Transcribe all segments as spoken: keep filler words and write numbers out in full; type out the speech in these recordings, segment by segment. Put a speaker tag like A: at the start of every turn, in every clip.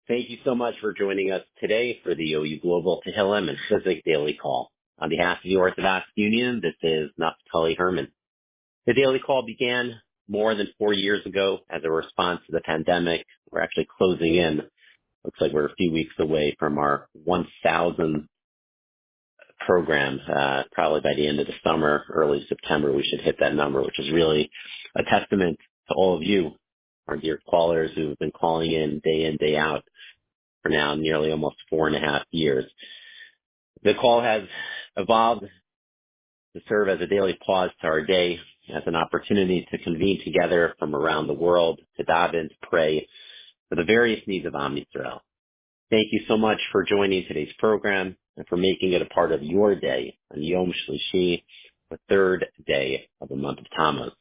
A: Thank you so much for joining us today for the O U Global Tehillim and Chizuk Daily Call. On behalf of the Orthodox Union, this is Naftali Herman. The Daily Call began more than four years ago as a response to the pandemic. We're actually closing in. Looks like we're a few weeks away from our one thousandth program. Uh, probably by the end of the summer, early September, we should hit that number, which is really a testament to all of you, our dear callers who have been calling in day in, day out for now nearly almost four and a half years. The call has evolved to serve as a daily pause to our day, as an opportunity to convene together from around the world, to daven, to pray for the various needs of Am Yisrael. Thank you so much for joining today's program and for making it a part of your day on Yom Shlishi, the third day of the month of Tammuz.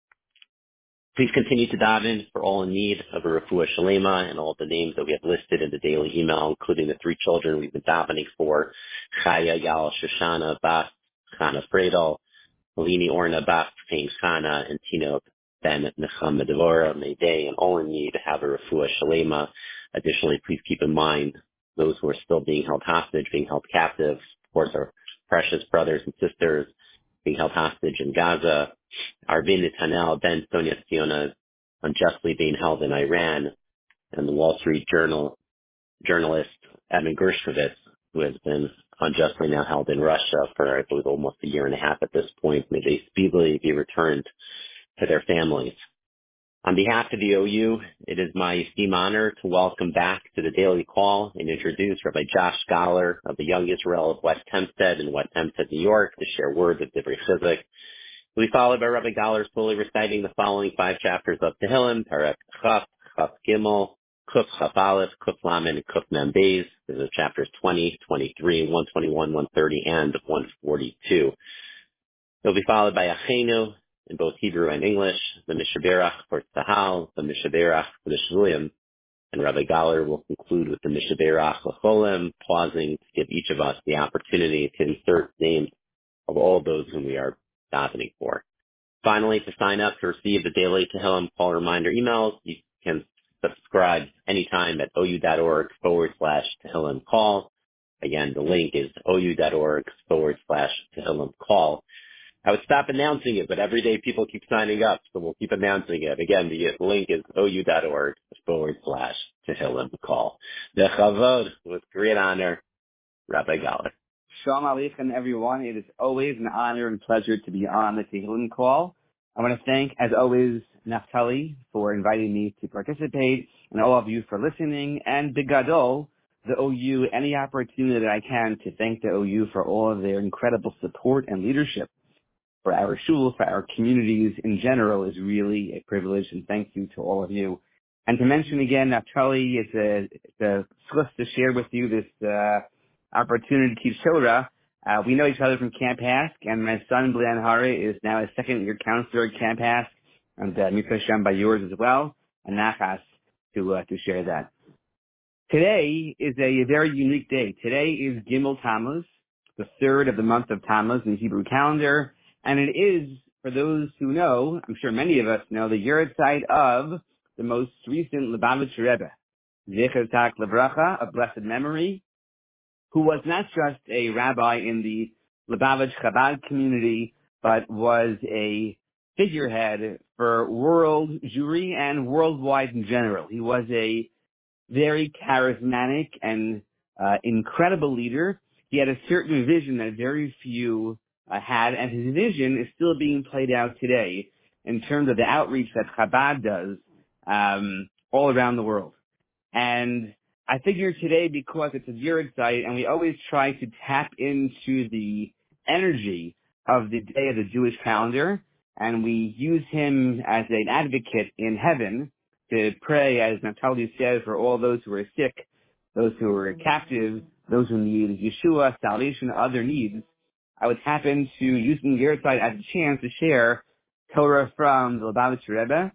A: Please continue to daven for all in need of a refuah shalema and all the names that we have listed in the daily email, including the three children we've been davening for: Chaya Yal Shoshana Bas Chana Fredel, Malini Orna Bas Chaim Chana, and Tino Ben Nechama Devora. May they and all in need have a refuah shalema. Additionally, please keep in mind those who are still being held hostage, being held captive. Of course, our precious brothers and sisters being held hostage in Gaza. Arvin Netanel, Ben Sonia Siona, unjustly being held in Iran, and the Wall Street Journal journalist Edmund Gershkovitz, who has been unjustly now held in Russia for, I believe, almost a year and a half at this point. May they speedily be returned to their families. On behalf of the O U, it is my esteemed honor to welcome back to the Daily Call and introduce Rabbi Josh Scholar of the Young Israel of West Hempstead in West Hempstead, New York, to share words of Divrei Chizuk. We followed by Rabbi Galler slowly reciting the following five chapters of Tehillim: Perek Chaf, Chaf Gimel, Kuf Chaf Aleph, Kuf Lamed, and Kuf Mem Beis. These are chapters twenty, twenty-three, one twenty-one, one thirty, and one forty-two. They'll be followed by Achenu in both Hebrew and English, the Mishaberach for Tzahal, the Mishaberach for the Shvulim, and Rabbi Galler will conclude with the Mishaberach L'Cholim, pausing to give each of us the opportunity to insert names of all those whom we are davening for. Finally, to sign up to receive the daily Tehillim call reminder emails, you can subscribe anytime at ou.org forward slash Tehillim call. Again, the link is ou.org forward slash Tehillim call. I would stop announcing it, but every day people keep signing up, so we'll keep announcing it. Again, the link is ou.org forward slash Tehillim call. The Chavod, with great honor, Rabbi Galler.
B: Shalom Aleichem, everyone. It is always an honor and pleasure to be on the Tehillim call. I want to thank, as always, Naftali for inviting me to participate, and all of you for listening, and Bigadol, the O U, any opportunity that I can to thank the O U for all of their incredible support and leadership for our shul, for our communities in general, is really a privilege, and thank you to all of you. And to mention again, Naftali, it's a, it's a slice to share with you this uh, opportunity to teach Torah. Uh, we know each other from Camp Hask, and my son, Blan Hare, is now a second-year counselor at Camp Hask, and uh, Mitzvah Shem by yours as well, and Nachas to, uh, to share that. Today is a very unique day. Today is Gimel Tammuz, the third of the month of Tammuz in the Hebrew calendar, and it is, for those who know, I'm sure many of us know, the yahrzeit of the most recent Lubavitcher Rebbe, Zecher Tak Levracha, of blessed memory, who was not just a rabbi in the Lubavitch Chabad community, but was a figurehead for world Jewry and worldwide in general. He was a very charismatic and uh, incredible leader. He had a certain vision that very few uh, had, and his vision is still being played out today in terms of the outreach that Chabad does um, all around the world. And I figure today, because it's a yahrzeit, and we always try to tap into the energy of the day of the Jewish calendar, and we use him as an advocate in heaven to pray, as Naftali said, for all those who are sick, those who are captive, those who need Yeshua, salvation, other needs. I would tap into using the yahrzeit as a chance to share Torah from the Lubavitcher Rebbe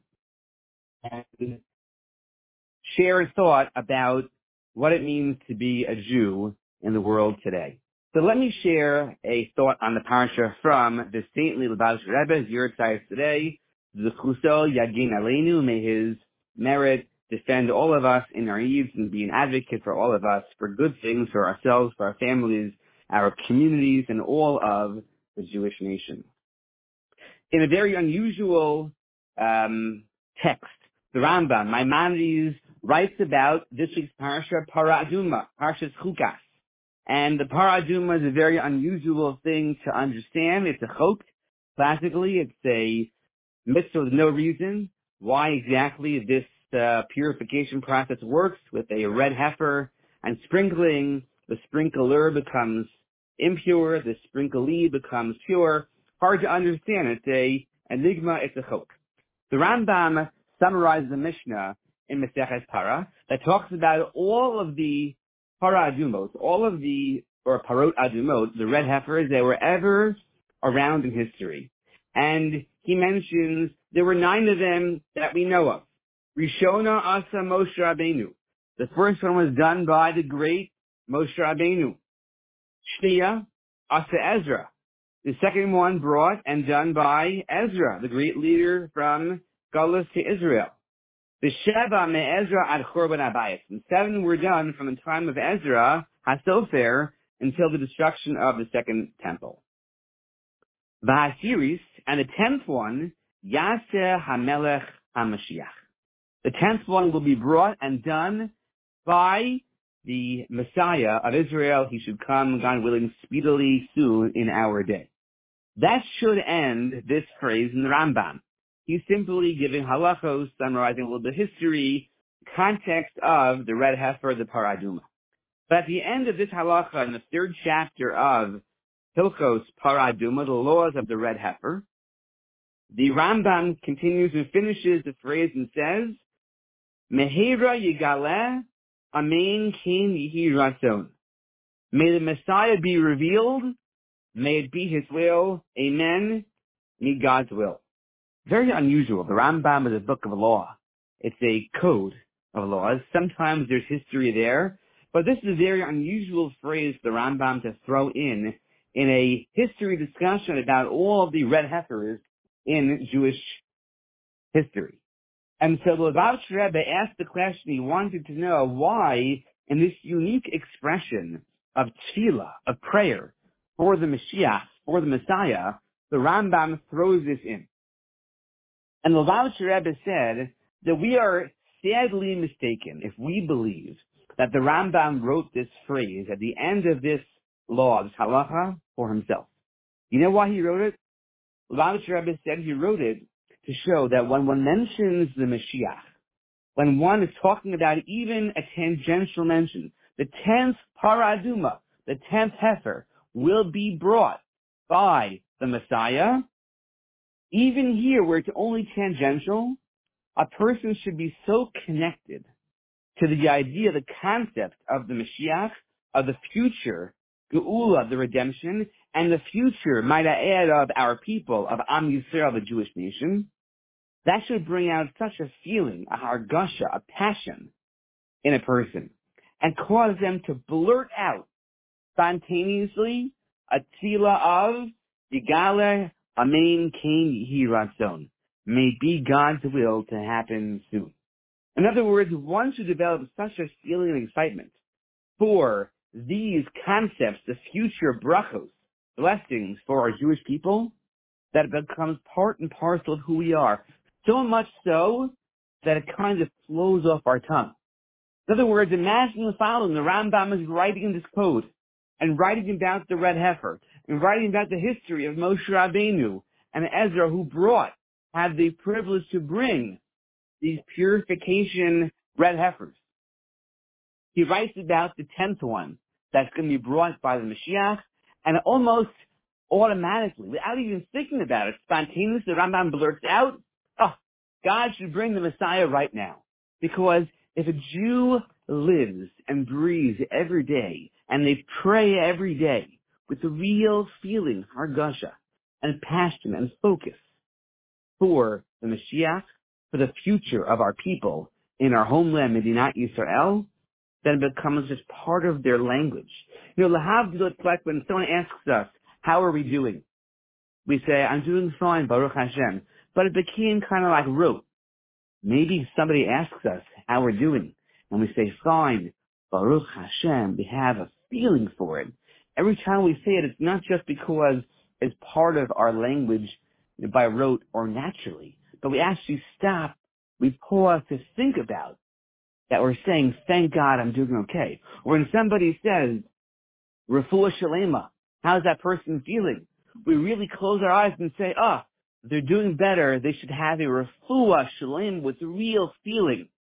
B: and share a thought about what it means to be a Jew in the world today. So let me share a thought on the parasha from the saintly Lubavitcher Rebbe, yahrzeit today. Zechusol Yagin Aleinu, may his merit defend all of us in our needs and be an advocate for all of us, for good things for ourselves, for our families, our communities, and all of the Jewish nation. In a very unusual um, text, the Rambam, Maimonides, writes about this week's parasha, Para Aduma, Parshas Chukas. And the Para Aduma is a very unusual thing to understand. It's a chok. Classically, it's a mitzvah with no reason why exactly this uh, purification process works with a red heifer and sprinkling. The sprinkler becomes impure, the sprinklee becomes pure. Hard to understand. It's a enigma, it's a chok. The Rambam summarizes the Mishnah in Maseches Para that talks about all of the Para Adumot, all of the, or Parot Adumot, the red heifers that were ever around in history. And he mentions there were nine of them that we know of. Rishona Asa Moshe Rabbeinu. The first one was done by the great Moshe Rabbeinu. Shnia Asa Ezra. The second one brought and done by Ezra, the great leader from Galus to Israel. The Sheva me Ezra ad Churban Abayis. And seven were done from the time of Ezra, HaSofer, until the destruction of the second temple. V'hasiris, and the tenth one, Yaseh HaMelech HaMashiach. The tenth one will be brought and done by the Messiah of Israel. He should come, God willing, speedily soon in our day. That should end this phrase in the Rambam. He's simply giving halachos, summarizing a little bit of history, context of the red heifer, the Para Aduma. But at the end of this halacha, in the third chapter of Hilchos Para Aduma, the laws of the red heifer, the Rambam continues and finishes the phrase and says, Mehera Yigaleh Amen Kin Yihi Ratzon. May the Messiah be revealed. May it be his will. Amen. May God's will. Very unusual. The Rambam is a book of law. It's a code of laws. Sometimes there's history there, but this is a very unusual phrase for the Rambam to throw in in a history discussion about all of the red heifers in Jewish history. And so the Lubavitcher Rebbe asked the question, he wanted to know why, in this unique expression of tefillah, of prayer, for the Mashiach, for the Messiah, the Rambam throws this in. And the Lubavitcher Rebbe said that we are sadly mistaken if we believe that the Rambam wrote this phrase at the end of this law, this halacha, for himself. You know why he wrote it? The Lubavitcher Rebbe said he wrote it to show that when one mentions the Mashiach, when one is talking about even a tangential mention, the tenth Para Aduma, the tenth heifer, will be brought by the Messiah. Even here, where it's only tangential, a person should be so connected to the idea, the concept of the Mashiach, of the future, Geula, the redemption, and the future, might I add, of our people, of Am Yisrael, the Jewish nation. That should bring out such a feeling, a hargasha, a passion in a person, and cause them to blurt out spontaneously a tefillah of Yigale Amen Kain Yehi Ratzon. May be God's will to happen soon. In other words, one should develop such a feeling and excitement for these concepts, the future brachos, blessings for our Jewish people, that it becomes part and parcel of who we are. So much so that it kind of flows off our tongue. In other words, imagine the following. The Rambam is writing in this code and writing about the red heifer and writing about the history of Moshe Rabbeinu and Ezra, who brought, had the privilege to bring these purification red heifers. He writes about the tenth one that's going to be brought by the Mashiach, and almost automatically, without even thinking about it, spontaneously, the Rambam blurts out, oh, God should bring the Messiah right now. Because if a Jew lives and breathes every day, and they pray every day with a real feeling, hargasha, and passion and focus for the Mashiach, for the future of our people in our homeland, Medinat Yisrael, then it becomes just part of their language. You know, lahavdil, it's like when someone asks us, how are we doing? We say, I'm doing fine, Baruch Hashem. But it became kind of like rote. Maybe somebody asks us how we're doing, and we say, fine, Baruch Hashem, we have a feeling for it. Every time we say it, it's not just because it's part of our language by rote or naturally, but we actually stop, we pause to think about that we're saying, thank God I'm doing okay. Or when somebody says, Refuah Shalema, how's that person feeling? We really close our eyes and say, ah, oh, they're doing better. They should have a Refuah Shalem with real feeling.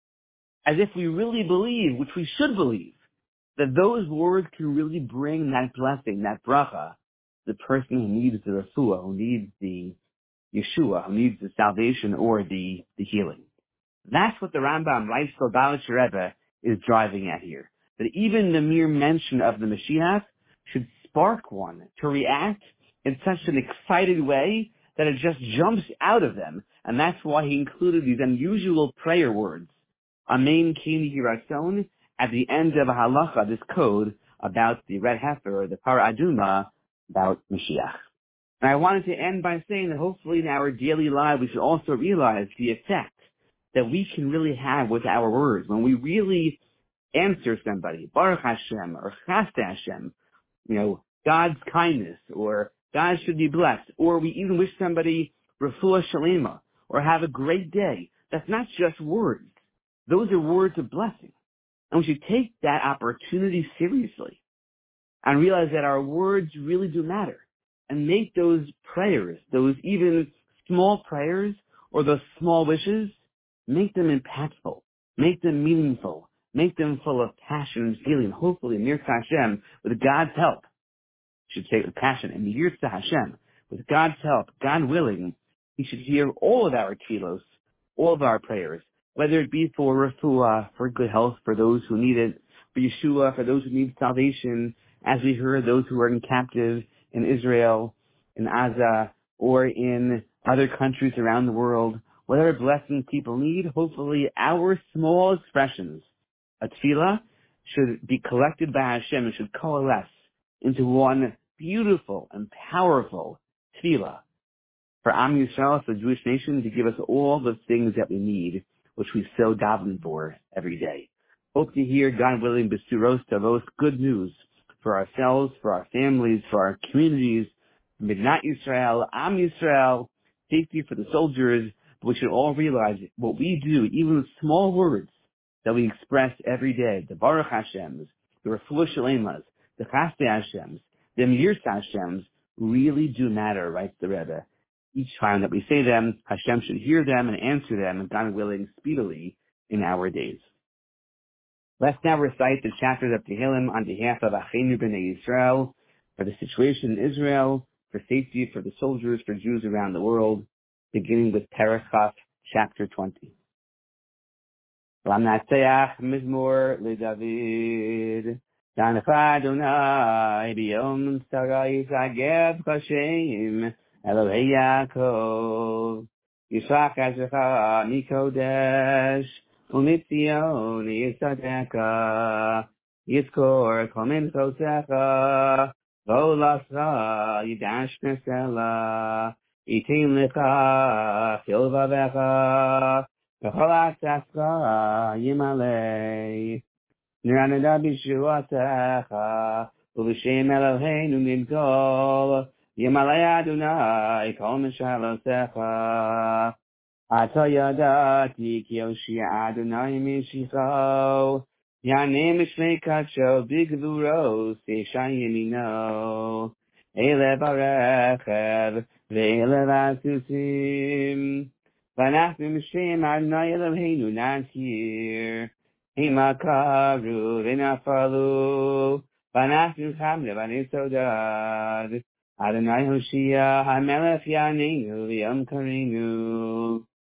B: As if we really believe, which we should believe, that those words can really bring that blessing, that bracha, the person who needs the Refuah, who needs the Yeshua, who needs the salvation or the, the healing. That's what the Rambam, Rav Balash Rebbe, is driving at here. That even the mere mention of the Mashiach should spark one to react in such an excited way that it just jumps out of them. And that's why he included these unusual prayer words. Amen Kini Yiratzon, at the end of a halacha, this code about the red heifer, the Para Aduma, about Mashiach. And I wanted to end by saying that hopefully in our daily life we should also realize the effect that we can really have with our words. When we really answer somebody, Baruch Hashem, or Chaste Hashem, you know, God's kindness, or God should be blessed, or we even wish somebody Refuah Shalema, or have a great day. That's not just words. Those are words of blessing. And we should take that opportunity seriously and realize that our words really do matter. And make those prayers, those even small prayers, or those small wishes, make them impactful, make them meaningful, make them full of passion and feeling. Hopefully, Mirza Hashem, with God's help, should say with passion, and Mirza Hashem, with God's help, God willing, He should hear all of our tefillos, all of our prayers, whether it be for refuah, for good health, for those who need it, for Yeshua, for those who need salvation, as we heard, those who are in captive in Israel, in Gaza, or in other countries around the world. Whatever blessings people need, hopefully our small expressions, a tefillah, should be collected by Hashem and should coalesce into one beautiful and powerful tefillah for Am Yisrael, for the Jewish nation, to give us all the things that we need, which we so daven for every day. Hope to hear, God willing, Besuros Tavos, good news for ourselves, for our families, for our communities, Midnat Yisrael, Am Yisrael, safety for the soldiers. We should all realize what we do, even with small words that we express every day, the Baruch Hashems, the Refuah Shalemas, the Chaste Hashems, the Mirza Hashems, really do matter, writes the Rebbe. Each time that we say them, Hashem should hear them and answer them, and God willing, speedily in our days. Let's now recite the chapters of Tehillim on behalf of Achenu B'nai Yisrael, for the situation in Israel, for safety for the soldiers, for Jews around the world, beginning with Perek Chaf, chapter twenty. Lamnatzeach Mizmor LeDavid, Danach Adonai B'yom Tzara Yisagev Chashem Elohei Yaakov, Yishlach Ezrecha Mikodesh Umitzion Yisadecha, Yizkor Kol Minchotecha V'olascha Yidash Nesela, Itim Lecha Chilvavecha V'chol Atzascha Yimalei, Niranada B'shuatecha U'v'shem Eloheinu Nidgol, Yimalei Adonai Kol Mishalotecha. Ata Yadati Ki Yoshia Adonai Mishicho, Yanem Mishnei Kacho B'Gvuros Yeshan Yemino, Ele Barechev Ve'ele Vasusim, V'anachnu M'Shem Adonai Eloheinu Natir, Hima Karu V'nafalu, V'anachnu Chamle V'anisodad, Adonai Hoshia HaMelech Yaneinu V'yom Karinu.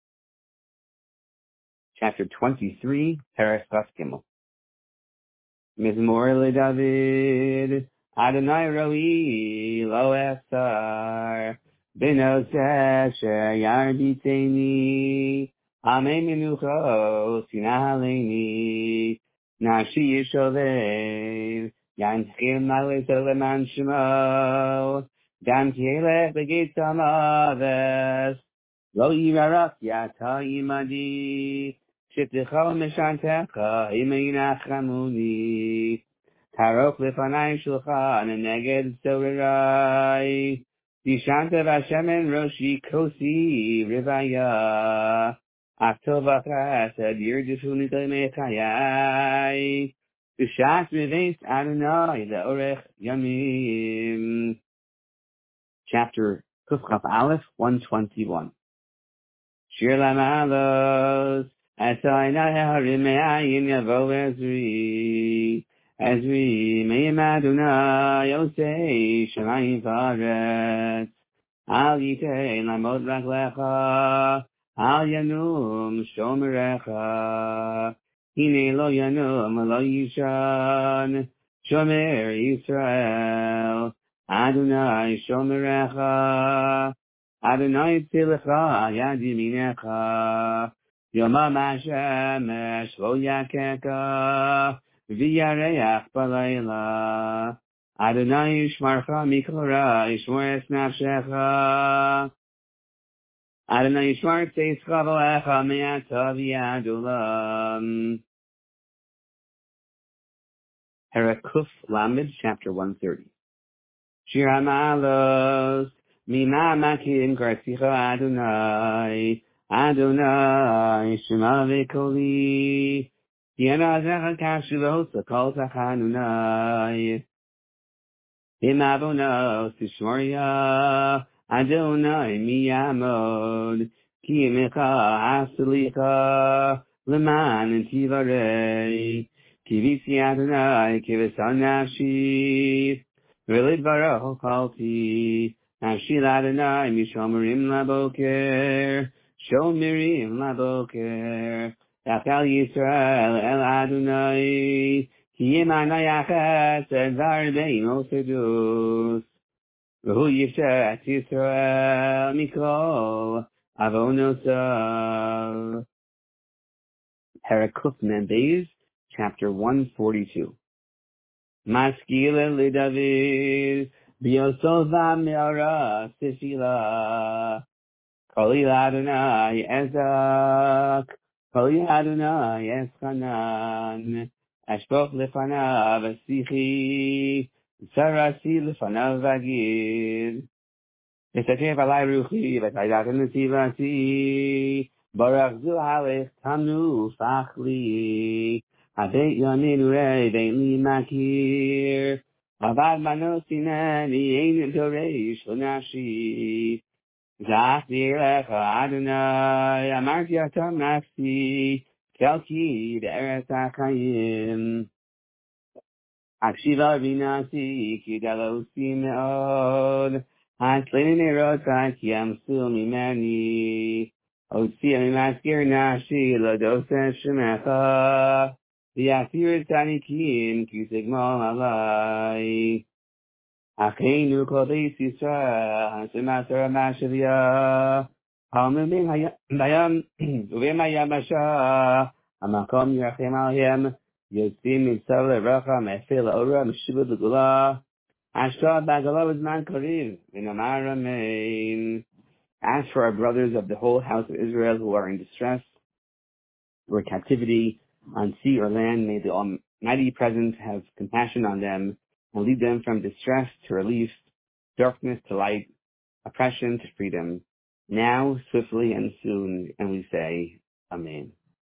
B: Chapter twenty-three, Perek Chaf Gimel. Mizmor LeDavid, Adonai Roi Lo Echsar, B'no Sesher Yarbiteni, Amei Menucho Sinah Aleini, Nashi Yisholev, Yanchil Maleto Leman Shemo, Gam Kielech Begit Samaves, Lo yirarak yata imadi. Shitticha mishantecha imayinachamuni. Tarok lefanai shulchan neged sorerai. Dishanta vashemen roshi kosi rivaya. Aktova chesed yirdifuni mechayai. B'shas mives Adonai leorech yamim. Chapter Kufchaf Aleph one twenty-one. Shir lamalos asayna harim me'ayin yavo Ezri Ezri me'im Adonai Yosei Shemayim v'aretz Al yitein lamod raglecha Al yanum shomerecha Hine lo yanum lo yishan Shomer Yisrael Adonai shomerecha Adonai tzilcha yad yaminecha Yomam hashemesh lo yakeka V'yareach balayla Adonai yishmarcha mikol ra yishmor es nafshecha Adonai yishmar tzeischa v'lecha me'ata v'yad olam. Harakuf Lamed, chapter one thirty. Shir HaMa'alos Mima makim karsicha Adonai Adonai Shema v'koli Yanazecha kashulos kol tachanunai Imavonos tishmoria Adonai miyamod Ki mecha aslicha Leman tivarei Kivisi Adonai kivisan nafshi V'lid baruch kalti Nafshi l'Adonai mishomerim laboker Shomerim laboker Yachal Yisrael el Adonai Ki yimana yachet Zedvar beino sedus V'hu yifshet Yisrael Mikol avonosav. Harakuf Membeis, chapter one forty-two. Maskil li David Biosova me'ara sifila Koli Adonai ezak Koli Adonai eschanan Ashpoch lefanav asichi Sarasi lefanav vagid V'satev alai ruchi v'taydat netivati Barak zu halech tamnu fachli Habeit yaminu rei vein li makir Avad manosineni ein doreish l'nafshi Zachti elecha Adonai Amarti atam nafsi Kelki be'eretz ha'chayim Akshiva binasi ki dalosi me'od Hasleni nerotai ki amsu mimeni Otsia mimaskir nafshi l'doseh shemecha V'yasir tzanikim ki sigmol alai Acheinu kol beis Yisrael Hashem asar ma'ashavia Halmu ben bayam Uvem hayabasha Hamakom yirachem alehem Yotzim mitzav le'racha Me'efeh la'ora Meshubah l'gula Ashrad ba'gala b'zman kariv V'namar amen. As for our brothers of the whole house of Israel who are in distress or captivity on sea or land, may the Almighty Presence have compassion on them and lead them from distress to relief, darkness to light, oppression to freedom, now, swiftly, and soon. And we say, Amen.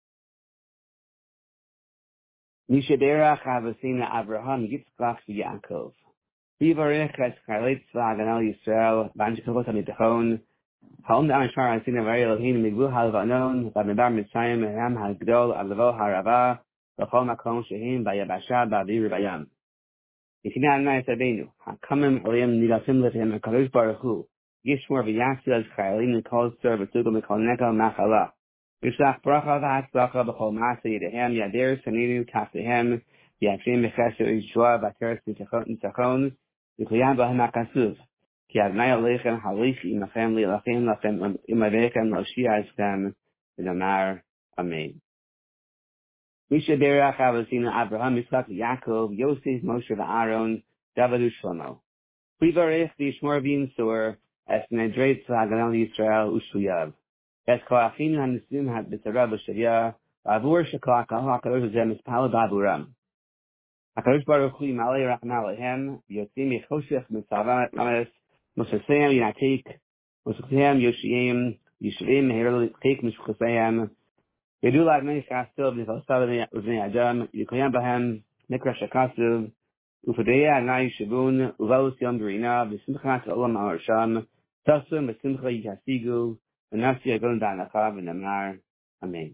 B: Mishaberach Havasina Abraham Yitzchak Yaakov. Vivarech es Chalet Tzva Haganah Yisrael, Banshikavot HaMitachon, Ha'om da'amishmar Asina V'ari Elohim Migvul HaLvanon, V'amidbar Mitzrayim Ham HaGdol Adlavo HaRava, V'chol Makom Shehim V'yabasha Ba'avir V'ayam. Yifina Adonai Sabenu, HaKamim Olim Nigasim Letem HaKadosh Baruch Hu, Yishmor V'yachsil Es Chayalim Nikol Sor V'tugol Mikol Nekel Machala, Yishlach Bracha V'hatzlacha B'chol Ma'aseh Yedehem Yadir Saninu Taftehem, V'yakrim V'chesed Yishua V'ateres Nitachon, V'chuyam B'hem HaKasuv, Ki Adonai Aleichem Halich Imachem Li'lachem Lachem Imavechem Loshia Eschem V'namar Amen. Misha Berach Avosina Abraham Yitzchak Yaakov Yosef Moshe V'Aaron David U'Shlomo. Privarech V'yishmor V'yinsur Es Nedrei Tzva Haganah Yisrael U'Shuyav. Es koachim hanesim had b'tzara b'shavya v'avur shekla kahal hakadosh hazeh mispal b'avuram. HaKadosh Baruch Hu Yimalei Rachma Alehem Yotzim Yechoshech Mitzavah Ames Mosheseim Yinatik Mosheseim Yoshiyim Yishvim Meher Chik Mishchuseim Yedu Ladmei Chastov Nichosav Uznei Adam Yikoyam Bahem Mikra Shakasuv Ufadeya Anai Shavun Uvalus Yom Berina V'Simchat Olam Ha'arsham Tasum V'Simcha Yikasigu V'Nafsi Yagon Da'anacha V'Namar Amen.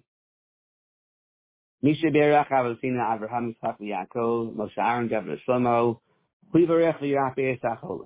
B: Misha Berach Avosina Abraham Yitzchak Yaakov Moshe Aaron David Shlomo Chivarech V'Yirapei Esacholim.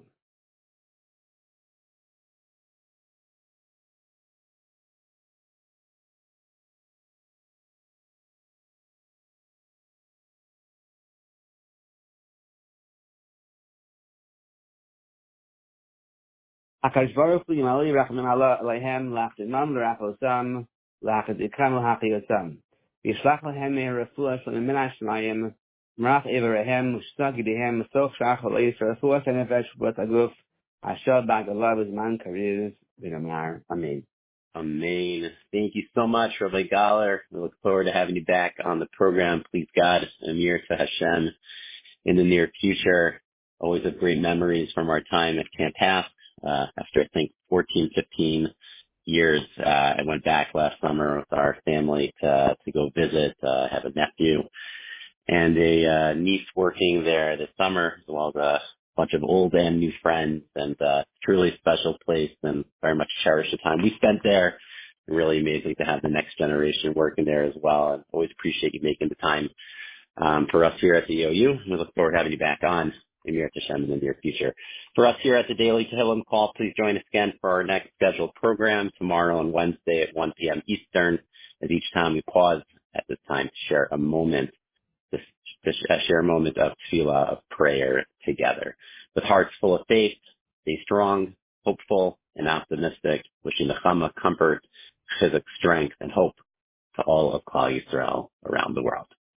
B: HaKadosh Baruch Hu Yimalei Rachmim Alehem Lachtimam L'Rachosam Lachadikam L'Hachiyosam Yishlach Lehem Meir Refuah Shalom Min HaShamayim Merach Evarehem Mushtag Yidehem Soch Shach Haleis Refuah Senefesh B'Ot Aguf Asher B'Agalav Zman Kariz V'Namar Amen.
A: Amen. Thank you so much, Rabbi Galler. We look forward to having you back on the program. Please God, Amir to Hashem in the near future. Always have great memories from our time at Camp Hask. Uh, after I think fourteen, fifteen years, uh, I went back last summer with our family to, to go visit. Uh, I have a nephew and a uh, niece working there this summer, as well as a bunch of old and new friends, and uh, truly a special place, and very much cherish the time we spent there. Really amazing to have the next generation working there as well. I always appreciate you making the time um, for us here at the O U. We look forward to having you back on Emir Hashem in the near future. For us here at the Daily Tehillim Call, please join us again for our next scheduled program tomorrow and Wednesday at one p.m. Eastern. As each time we pause at this time to share a moment, to, to share a moment of tefillah, of prayer together. With hearts full of faith, stay strong, hopeful, and optimistic, wishing the Chama comfort, physical strength, and hope to all of Klal Yisrael around the world.